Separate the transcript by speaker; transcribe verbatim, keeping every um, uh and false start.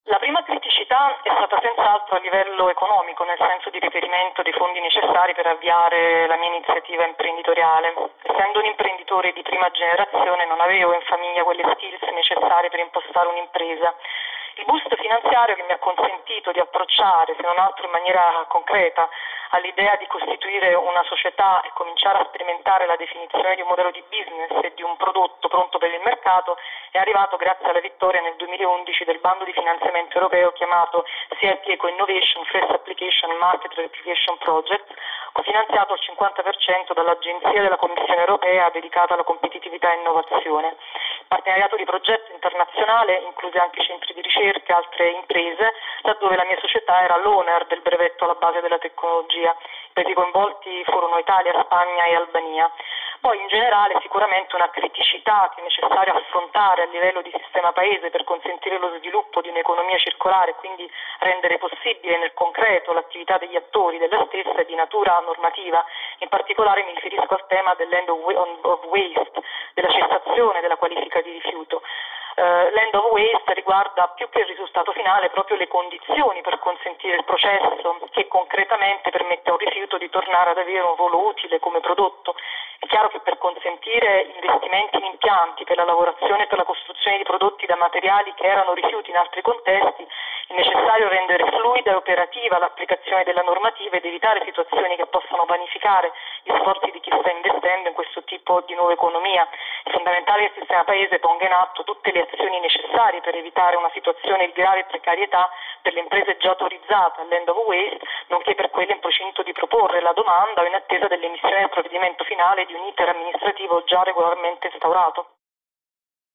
Speaker 1: La prima criticità è stata senz'altro a livello economico, nel senso di reperimento dei fondi necessari per avviare la mia iniziativa imprenditoriale. Essendo un imprenditore di prima generazione non avevo in famiglia quelle skills necessarie per impostare un'impresa. Il boost finanziario che mi ha consentito di approcciare, se non altro in maniera concreta, all'idea di costituire una società e cominciare a sperimentare la definizione di un modello di business e di un prodotto pronto per il mercato è arrivato grazie alla vittoria nel duemilaundici del bando di finanziamento europeo chiamato C I P Eco Innovation First Application and Market Replication Project, cofinanziato al cinquanta per cento dall'Agenzia della Commissione europea dedicata alla competitività e innovazione. Partenariato di progetto internazionale, inclusi anche centri di ricerca e altre imprese, laddove la mia società era l'owner del brevetto alla base della tecnologia. I paesi coinvolti furono Italia, Spagna e Albania. Poi in generale sicuramente una criticità che è necessario affrontare a livello di sistema paese per consentire lo sviluppo di un'economia circolare e quindi rendere possibile nel concreto l'attività degli attori della stessa è di natura normativa. In particolare mi riferisco al tema dell'end of waste, della cessazione della qualifica di rifiuto. Uh, l'end of waste riguarda più che il risultato finale proprio le condizioni per consentire il processo che concretamente permette a un rifiuto di tornare ad avere un ruolo utile come prodotto. È chiaro che per consentire investimenti in impianti per la lavorazione e per la costruzione di prodotti da materiali che erano rifiuti in altri contesti è necessario rendere fluida e operativa l'applicazione della normativa ed evitare situazioni che possano vanificare gli sforzi di chi sta investendo in questo tipo di nuova economia. È fondamentale che il sistema paese ponga in atto tutte le azioni necessarie per evitare una situazione di grave precarietà per le imprese già autorizzate all'end of waste, nonché per quelle in procinto di proporre la domanda o in attesa dell'emissione del provvedimento finale di un iter amministrativo già regolarmente instaurato.